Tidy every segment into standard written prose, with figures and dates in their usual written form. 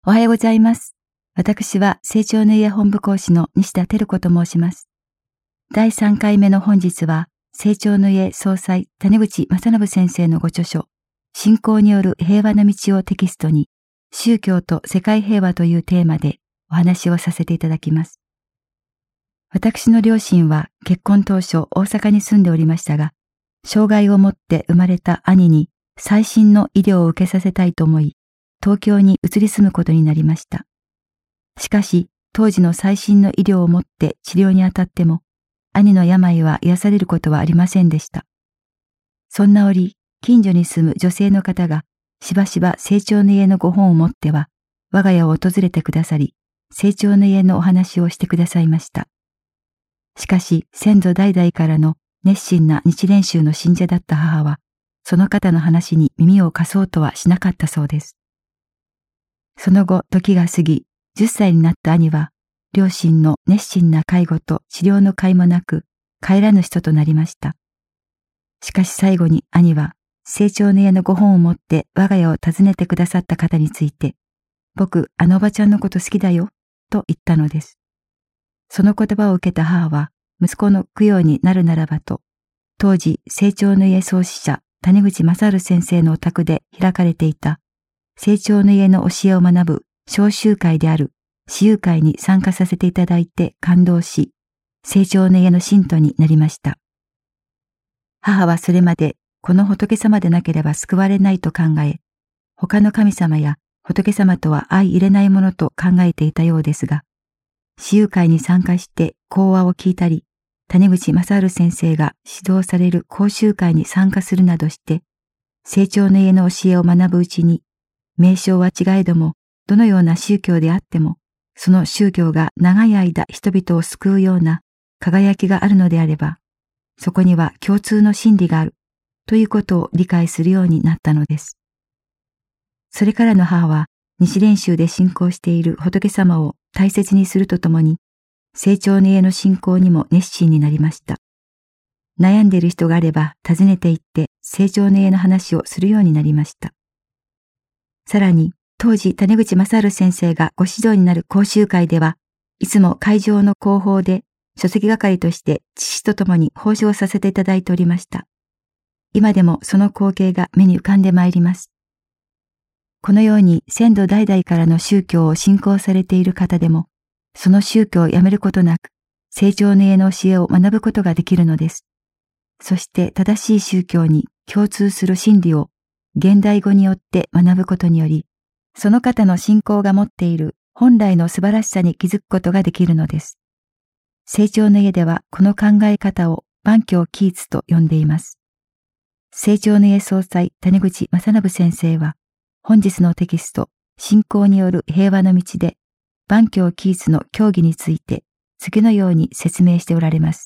おはようございます。私は成長の家本部講師の西田照子と申します。第3回目の本日は、成長の家総裁谷口正信先生のご著書、信仰による平和の道をテキストに、宗教と世界平和というテーマでお話をさせていただきます。私の両親は結婚当初大阪に住んでおりましたが、障害を持って生まれた兄に最新の医療を受けさせたいと思い、東京に移り住むことになりました。しかし、当時の最新の医療をもって治療にあたっても、兄の病は癒されることはありませんでした。そんな折、近所に住む女性の方が、しばしば成長の家のご本を持っては、我が家を訪れてくださり、成長の家のお話をしてくださいました。しかし、先祖代々からの熱心な日蓮宗の信者だった母は、その方の話に耳を貸そうとはしなかったそうです。その後、時が過ぎ、10歳になった兄は、両親の熱心な介護と治療の甲斐もなく、帰らぬ人となりました。しかし最後に兄は、成長の家のご本を持って我が家を訪ねてくださった方について、僕、あのおばちゃんのこと好きだよ、と言ったのです。その言葉を受けた母は、息子の供養になるならばと、当時、成長の家創始者、谷口正治先生のお宅で開かれていた、成長の家の教えを学ぶ小集会である私有会に参加させていただいて感動し、成長の家の信徒になりました。母はそれまでこの仏様でなければ救われないと考え、他の神様や仏様とは相入れないものと考えていたようですが、私有会に参加して講話を聞いたり、谷口正治先生が指導される講習会に参加するなどして、成長の家の教えを学ぶうちに、名称は違えども、どのような宗教であっても、その宗教が長い間人々を救うような輝きがあるのであれば、そこには共通の真理があるということを理解するようになったのです。それからの母は、日蓮宗で信仰している仏様を大切にするとともに、成長の家の信仰にも熱心になりました。悩んでいる人があれば訪ねて行って成長の家の話をするようになりました。さらに、当時谷口正治先生がご指導になる講習会では、いつも会場の後方で書籍係として父と共に奉仕をさせていただいておりました。今でもその光景が目に浮かんでまいります。このように先祖代々からの宗教を信仰されている方でも、その宗教をやめることなく、成長の家の教えを学ぶことができるのです。そして正しい宗教に共通する真理を現代語によって学ぶことにより、その方の信仰が持っている本来の素晴らしさに気づくことができるのです。成長の家ではこの考え方を万教起一と呼んでいます。成長の家総裁谷口正信先生は、本日のテキスト、信仰による平和の道で、万教起一の教義について次のように説明しておられます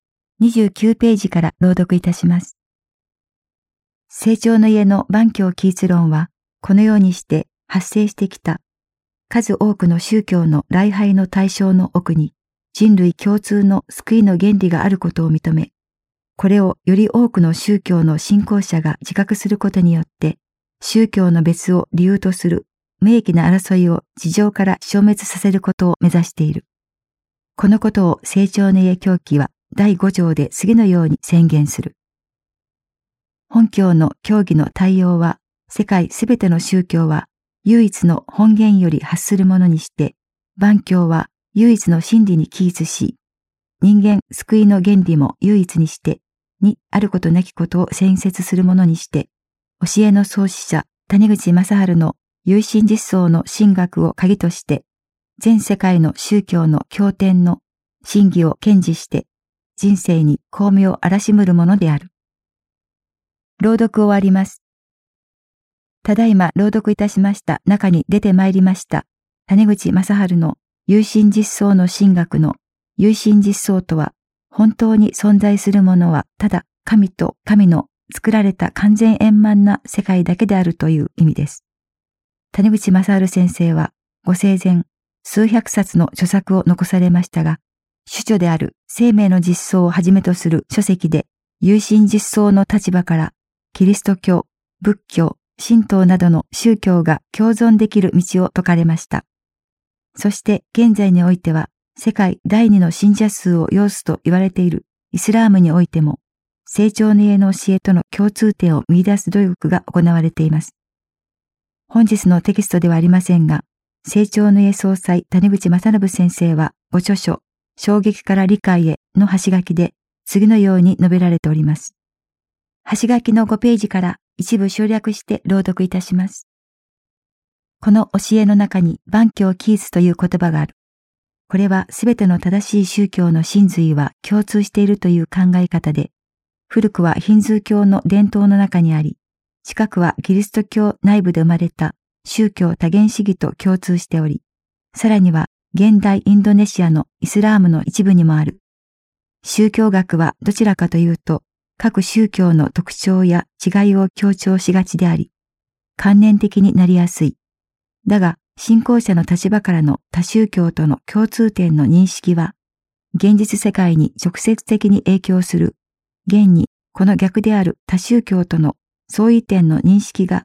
。29ページから朗読いたします。成長の家の万教起一論は、このようにして発生してきた数多くの宗教の礼拝の対象の奥に人類共通の救いの原理があることを認め、これをより多くの宗教の信仰者が自覚することによって、宗教の別を理由とする無益な争いを地上から消滅させることを目指している。このことを成長の家教義は第5条で次のように宣言する。本教の教義の対応は、世界すべての宗教は唯一の本源より発するものにして、万教は唯一の真理に起一し、人間救いの原理も唯一にして、にあることなきことを宣説するものにして、教えの創始者谷口正治の唯心実相の神学を鍵として、全世界の宗教の経典の真偽を堅持して、人生に光明を荒らしむるものである。朗読終わります。ただいま朗読いたしました中に出てまいりました谷口正治の唯心実相の神学の唯心実相とは、本当に存在するものはただ神と神の作られた完全円満な世界だけであるという意味です。谷口正治先生はご生前数百冊の著作を残されましたが、主著である生命の実相をはじめとする書籍で唯心実相の立場からキリスト教、仏教、 神道などの宗教が共存できる道を説かれました。そして現在においては、世界第2の信者数を要すと言われているイスラームにおいても、成長の家の教えとの共通点を見出す努力が行われています。本日のテキストではありませんが、成長の家総裁谷口正信先生はご著書、衝撃から理解への端書きで次のように述べられております。端書きの5ページから一部省略して朗読いたします。この教えの中に万教キースという言葉がある。これはすべての正しい宗教の真髄は共通しているという考え方で、古くはヒンズー教の伝統の中にあり、近くはキリスト教内部で生まれた宗教多元主義と共通しており、さらには現代インドネシアのイスラームの一部にもある。宗教学はどちらかというと、各宗教の特徴や違いを強調しがちであり、観念的になりやすい。だが、信仰者の立場からの他宗教との共通点の認識は、現実世界に直接的に影響する。現に、この逆である他宗教との相違点の認識が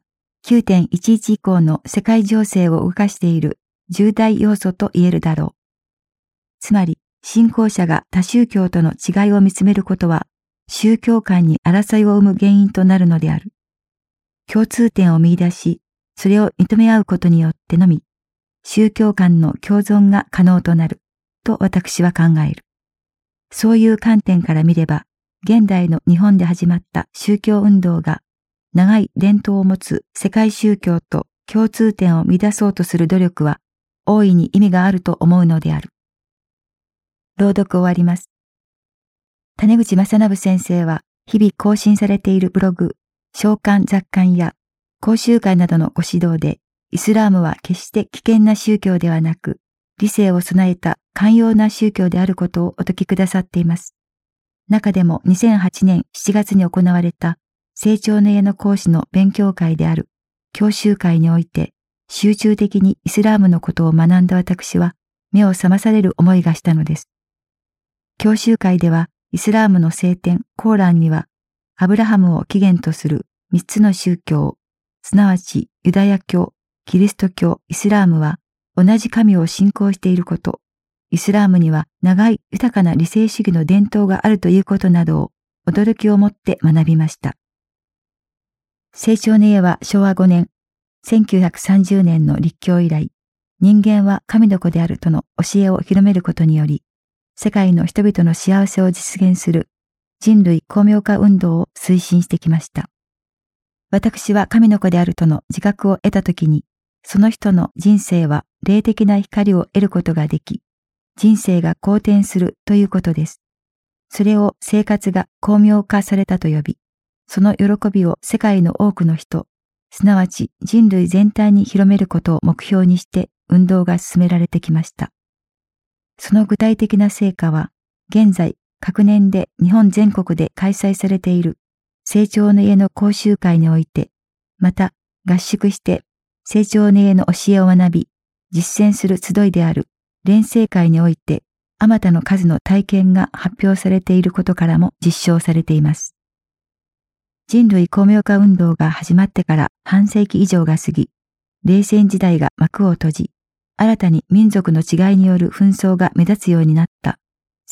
9.11 以降の世界情勢を動かしている重大要素と言えるだろう。つまり、信仰者が他宗教との違いを見つめることは、宗教間に争いを生む原因となるのである。共通点を見出し、それを認め合うことによってのみ、宗教間の共存が可能となる、と私は考える。そういう観点から見れば、現代の日本で始まった宗教運動が、長い伝統を持つ世界宗教と共通点を見出そうとする努力は、大いに意味があると思うのである。朗読終わります。谷口正信先生は、日々更新されているブログ、召喚雑感や講習会などのご指導で、イスラームは決して危険な宗教ではなく、理性を備えた寛容な宗教であることをお説きくださっています。中でも2008年7月に行われた成長の家の講師の勉強会である教習会において、集中的にイスラームのことを学んだ私は、目を覚まされる思いがしたのです。教習会では、イスラームの聖典コーランには、アブラハムを起源とする3つの宗教、すなわちユダヤ教、キリスト教、イスラームは同じ神を信仰していること、イスラームには長い豊かな理性主義の伝統があるということなどを驚きをもって学びました。成長の家は昭和5年、1930年の立教以来、人間は神の子であるとの教えを広めることにより、世界の人々の幸せを実現する人類光明化運動を推進してきました。私は神の子であるとの自覚を得たときに、その人の人生は霊的な光を得ることができ、人生が好転するということです。それを生活が光明化されたと呼び、その喜びを世界の多くの人、すなわち人類全体に広めることを目標にして運動が進められてきました。その具体的な成果は、現在各年で日本全国で開催されている成長の家の講習会において、また合宿して成長の家の教えを学び、実践する集いである連成会において、あまたの数の体験が発表されていることからも実証されています。人類光明化運動が始まってから半世紀以上が過ぎ、冷戦時代が幕を閉じ、新たに民族の違いによる紛争が目立つようになった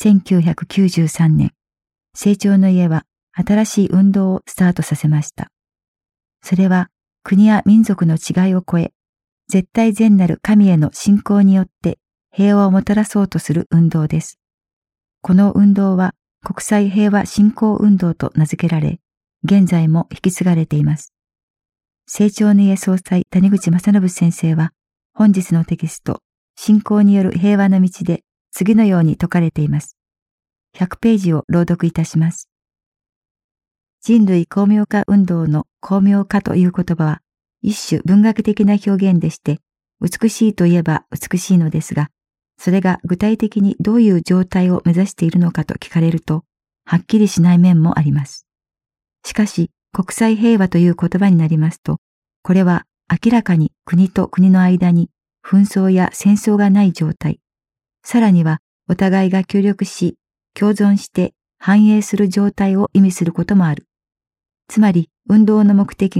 1993年、成長の家は新しい運動をスタートさせました。それは国や民族の違いを超え、絶対善なる神への信仰によって平和をもたらそうとする運動です。この運動は国際平和振興運動と名付けられ、現在も引き継がれています。成長の家総裁谷口正信先生は、本日のテキスト、信仰による平和の道で次のように説かれています。100ページを朗読いたします。人類光明化運動の光明化という言葉は、一種文学的な表現でして、美しいといえば美しいのですが、それが具体的にどういう状態を目指しているのかと聞かれると、はっきりしない面もあります。しかし、国際平和という言葉になりますと、これは明らかに国と国の間に紛争や戦争がない状態、さらにはお互いが協力し、共存して繁栄する状態を意味することもある。つまり、運動の目的が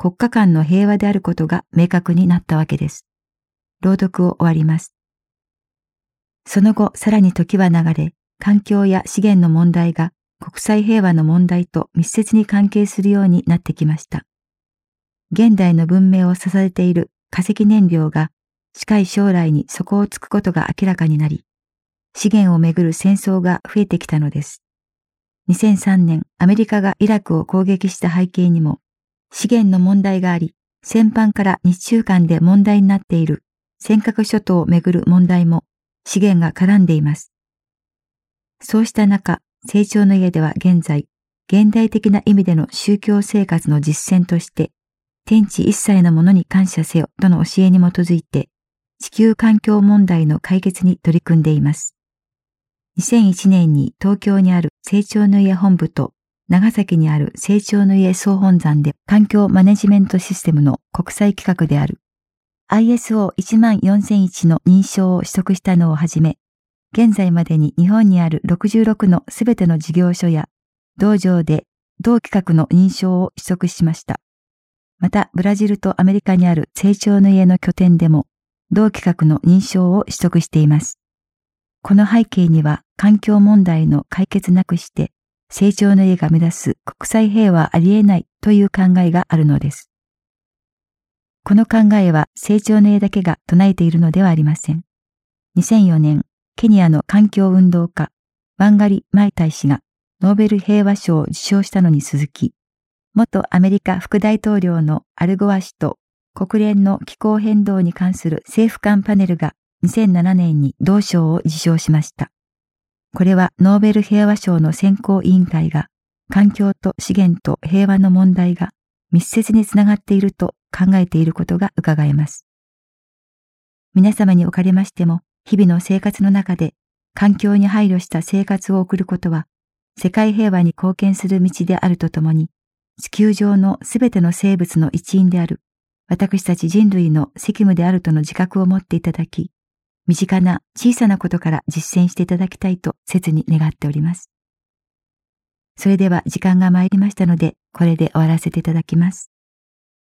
国家間の平和であることが明確になったわけです。朗読を終わります。その後、さらに時は流れ、環境や資源の問題が国際平和の問題と密接に関係するようになってきました。現代の文明を支えている化石燃料が近い将来に底をつくことが明らかになり、資源をめぐる戦争が増えてきたのです。2003年、アメリカがイラクを攻撃した背景にも、資源の問題があり、先般から日中間で問題になっている尖閣諸島をめぐる問題も資源が絡んでいます。そうした中、成長の家では現在、現代的な意味での宗教生活の実践として、天地一切のものに感謝せよとの教えに基づいて、地球環境問題の解決に取り組んでいます。2001年に東京にある成長の家本部と長崎にある成長の家総本山で環境マネジメントシステムの国際規格である ISO14001 の認証を取得したのをはじめ、現在までに日本にある66のすべての事業所や道場で同規格の認証を取得しました。また、ブラジルとアメリカにある成長の家の拠点でも同規格の認証を取得しています。この背景には環境問題の解決なくして成長の家が目指す国際平和はありえないという考えがあるのです。この考えは成長の家だけが唱えているのではありません。2004年、ケニアの環境運動家、ワンガリ・マイタイ氏がノーベル平和賞を受賞したのに続き、元アメリカ副大統領のアルゴア氏と国連の気候変動に関する政府間パネルが2007年に同賞を受賞しました。これはノーベル平和賞の選考委員会が環境と資源と平和の問題が密接につながっていると考えていることが伺えます。皆様におかれましても、日々の生活の中で環境に配慮した生活を送ることは、世界平和に貢献する道であるとともに、地球上のすべての生物の一員である私たち人類の責務であるとの自覚を持っていただき、身近な小さなことから実践していただきたいと切に願っております。それでは時間が参りましたので、これで終わらせていただきます。